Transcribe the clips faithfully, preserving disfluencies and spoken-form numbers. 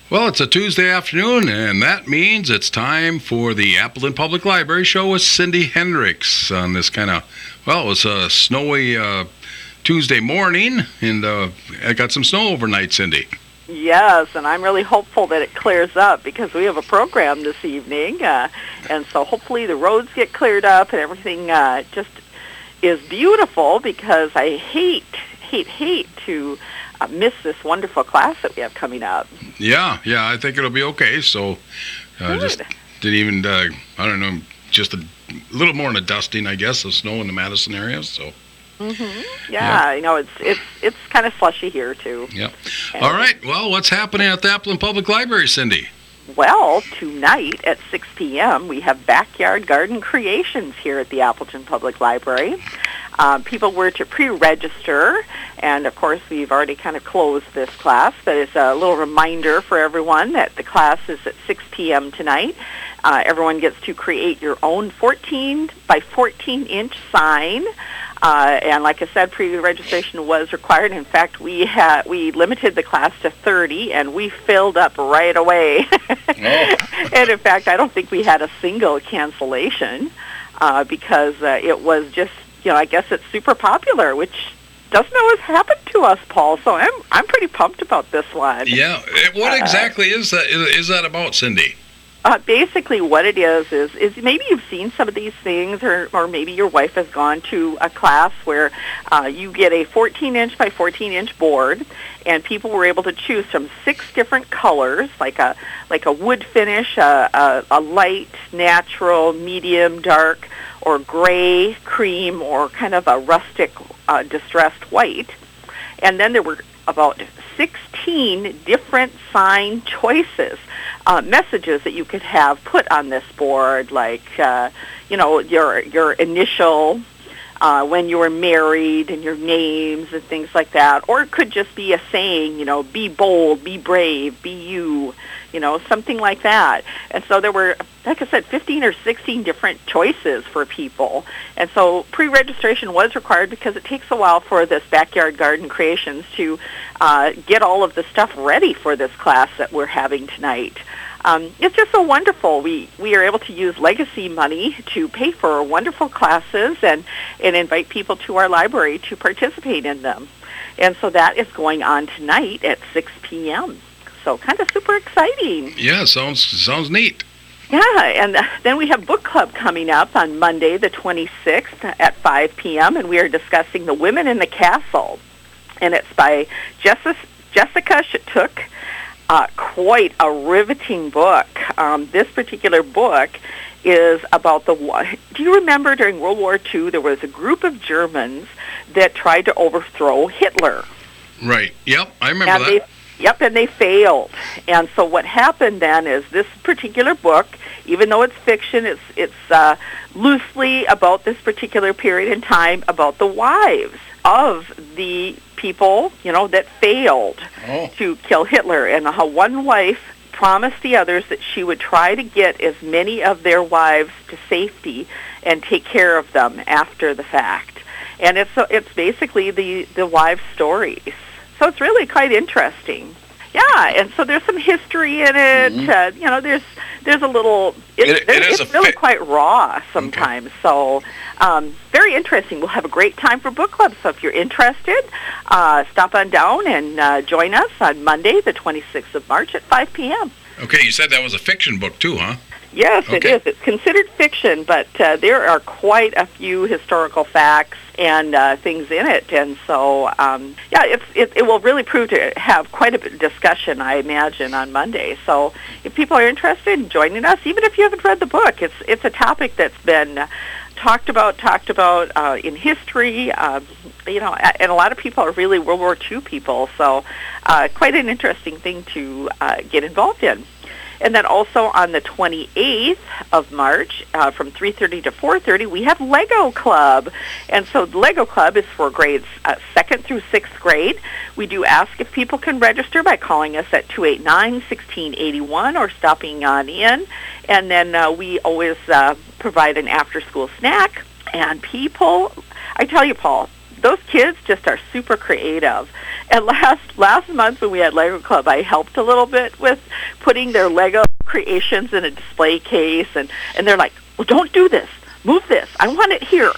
Well, it's a Tuesday afternoon, and that means it's time for the Appleton Public Library Show with Cindy Hendricks on this kind of, well, it was a snowy uh, Tuesday morning, and uh, I got some snow overnight, Cindy. Yes, and I'm really hopeful that it clears up because we have a program this evening, uh, and so hopefully the roads get cleared up and everything uh, just is beautiful because I hate, hate, hate to uh, miss this wonderful class that we have coming up. Yeah, yeah, I think it'll be okay. So, uh, just didn't even, uh, I don't know, just a little more than a dusting, I guess, of snow in the Madison area. So. Mm-hmm. Yeah, you know, it's it's it's kind of slushy here too. Yep. All right. Well, what's happening at the Appleton Public Library, Cindy? Well, tonight at six p.m. we have Backyard Garden Creations here at the Appleton Public Library. Um, people were to pre-register, and of course we've already kind of closed this class, but it's a little reminder for everyone that the class is at six p.m. tonight. Uh, everyone gets to create your own fourteen by fourteen inch sign. Uh, and like I said, pre-registration was required. In fact, we had we limited the class to thirty, and we filled up right away. Oh. And in fact, I don't think we had a single cancellation uh, because uh, it was just, you know, I guess it's super popular, which doesn't always happen to us, Paul. So I'm I'm pretty pumped about this one. Yeah. What exactly uh, is that? Is that about, Cindy? Uh, basically what it is, is is maybe you've seen some of these things, or, or maybe your wife has gone to a class where uh, you get a fourteen inch by fourteen inch board, and people were able to choose from six different colors, like a like a wood finish, a, a, a light, natural, medium, dark, or gray, cream, or kind of a rustic, uh, distressed white. And then there were about sixteen different sign choices, uh, messages that you could have put on this board, like, uh, you know, your your initial, uh, when you were married, and your names and things like that. Or it could just be a saying, you know, be bold, be brave, be you, you know, something like that. And so there were, like I said, fifteen or sixteen different choices for people. And so pre-registration was required because it takes a while for this Backyard Garden Creations to uh, get all of the stuff ready for this class that we're having tonight. Um, it's just so wonderful. We we are able to use legacy money to pay for wonderful classes and, and invite people to our library to participate in them. And so that is going on tonight at six p.m. So kind of super exciting. Yeah, sounds sounds neat. Yeah, and then we have book club coming up on Monday the twenty-sixth at five p.m., and we are discussing The Women in the Castle. And it's by Jessica, Jessica Shattuck. Uh, quite a riveting book. Um, this particular book is about the... Do you remember during World War Two there was a group of Germans that tried to overthrow Hitler? Right. Yep, I remember and that. They, Yep, and they failed. And so what happened then is this particular book, even though it's fiction, it's it's uh, loosely about this particular period in time, about the wives of the people, you know, that failed oh. to kill Hitler. And how one wife promised the others that she would try to get as many of their wives to safety and take care of them after the fact. And it's it's basically the, the wives' stories. So it's really quite interesting. Yeah, and so there's some history in it. Mm-hmm. Uh, you know, there's there's a little. It, it, it is it's a really fi- quite raw sometimes. Okay. So um, very interesting. We'll have a great time for book club. So if you're interested, uh, stop on down and uh, join us on Monday, the twenty-sixth of March at five p.m. Okay, you said that was a fiction book too, huh? Yes, okay. It is. It's considered fiction, but uh, there are quite a few historical facts and uh, things in it. And so, um, yeah, it's, it, it will really prove to have quite a bit of discussion, I imagine, on Monday. So if people are interested in joining us, even if you haven't read the book, it's it's a topic that's been talked about, talked about uh, in history. Uh, you know, and a lot of people are really World War Two people. So uh, quite an interesting thing to uh, get involved in. And then also on the twenty-eighth of March, uh, from three thirty to four thirty, we have Lego Club. And so the Lego Club is for grades uh, second through sixth grade. We do ask if people can register by calling us at two eight nine, one six eight one or stopping on in. And then uh, we always uh, provide an after-school snack. And people, I tell you, Paul, those kids just are super creative. And last last month when we had Lego Club, I helped a little bit with putting their Lego creations in a display case, and, and they're like, well, don't do this. Move this. I want it here.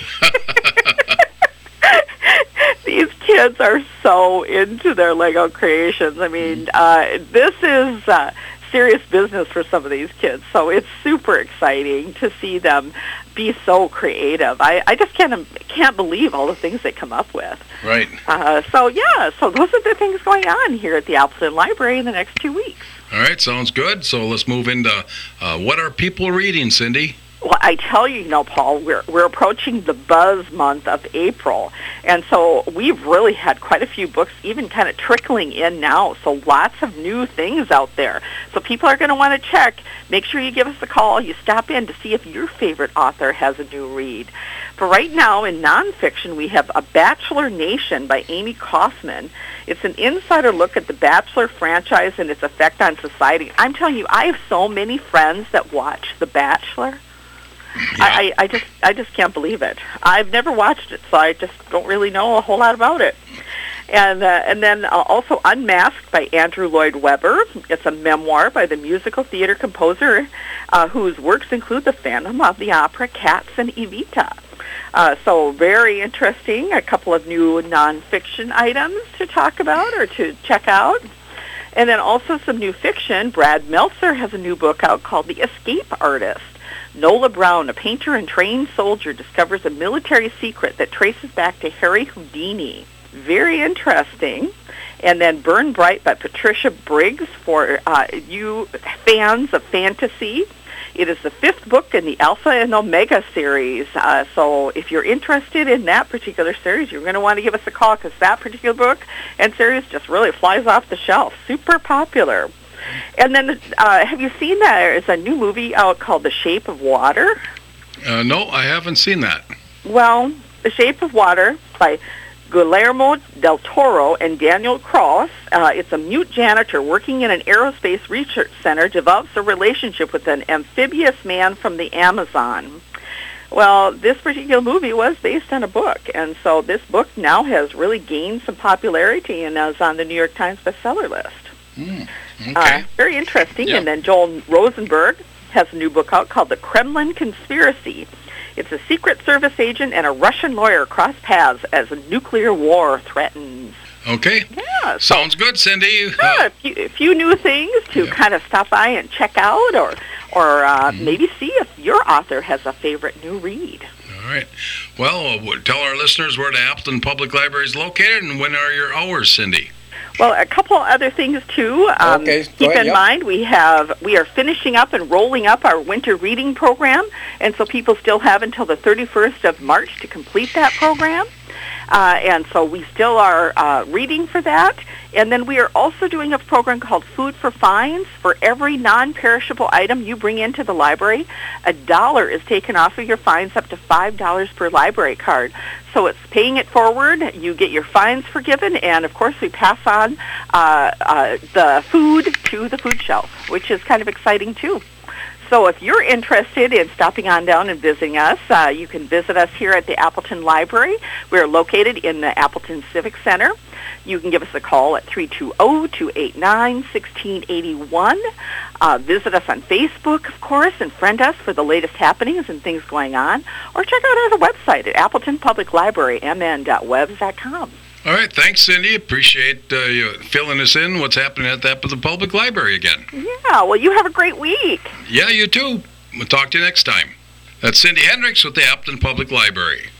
These kids are so into their Lego creations. I mean, uh, this is uh, serious business for some of these kids. So it's super exciting to see them be so creative. I, I just can't can't believe all the things they come up with. Right. Uh, so, yeah, so those are the things going on here at the Appleton Library in the next two weeks. All right, sounds good. So let's move into uh, what are people reading, Cindy? Well, I tell you, you know, Paul, we're we're approaching the buzz month of April, and so we've really had quite a few books even kind of trickling in now, so lots of new things out there. So people are going to want to check. Make sure you give us a call. You stop in to see if your favorite author has a new read. For right now, in nonfiction, we have A Bachelor Nation by Amy Kaufman. It's an insider look at the Bachelor franchise and its effect on society. I'm telling you, I have so many friends that watch The Bachelor. Yeah. I, I, I just I just can't believe it. I've never watched it, so I just don't really know a whole lot about it. And uh, and then uh, also Unmasked by Andrew Lloyd Webber. It's a memoir by the musical theater composer uh, whose works include The Phantom of the Opera, Cats, and Evita. Uh, so very interesting. A couple of new nonfiction items to talk about or to check out. And then also some new fiction. Brad Meltzer has a new book out called The Escape Artist. Nola Brown, a painter and trained soldier, discovers a military secret that traces back to Harry Houdini. Very interesting. And then Burn Bright by Patricia Briggs for uh, you fans of fantasy. It is the fifth book in the Alpha and Omega series. Uh, so if you're interested in that particular series, you're going to want to give us a call because that particular book and series just really flies off the shelf. Super popular. And then, uh, have you seen that? There's a new movie out called The Shape of Water. Uh, no, I haven't seen that. Well, The Shape of Water by Guillermo del Toro and Daniel Cross. Uh, it's a mute janitor working in an aerospace research center develops a relationship with an amphibious man from the Amazon. Well, this particular movie was based on a book, and so this book now has really gained some popularity and is on the New York Times bestseller list. Mm, okay. Uh, very interesting. Yep. And then Joel Rosenberg has a new book out called The Kremlin Conspiracy. It's a Secret Service agent and a Russian lawyer cross paths as a nuclear war threatens. Okay. Yeah. So, sounds good, Cindy. yeah, Uh, a, few, a few new things to yeah. kind of stop by and check out, or or uh, Mm-hmm. maybe see if your author has a favorite new read. all right. Well, uh, w- tell our listeners where the Appleton Public Library is located and when are your hours, Cindy? Well, a couple other things too. Um, Okay, go keep ahead, in yep. mind we have we are finishing up and rolling up our winter reading program, and so people still have until the thirty-first of March to complete that program. Uh, and so we still are uh, reading for that. And then we are also doing a program called Food for Fines. For every non-perishable item you bring into the library, a dollar is taken off of your fines up to five dollars per library card. So it's paying it forward. You get your fines forgiven, and of course we pass on uh, uh, the food to the food shelf, which is kind of exciting too. So if you're interested in stopping on down and visiting us, uh, you can visit us here at the Appleton Library. We're located in the Appleton Civic Center. You can give us a call at three two zero, two eight nine, one six eight one. Uh, visit us on Facebook, of course, and friend us for the latest happenings and things going on. Or check out our website at appleton public library m n dot webs dot com. All right. Thanks, Cindy. Appreciate uh, you filling us in what's happening at the Appleton Public Library again. Yeah, well, you have a great week. Yeah, you too. We'll talk to you next time. That's Cindy Hendricks with the Appleton Public Library.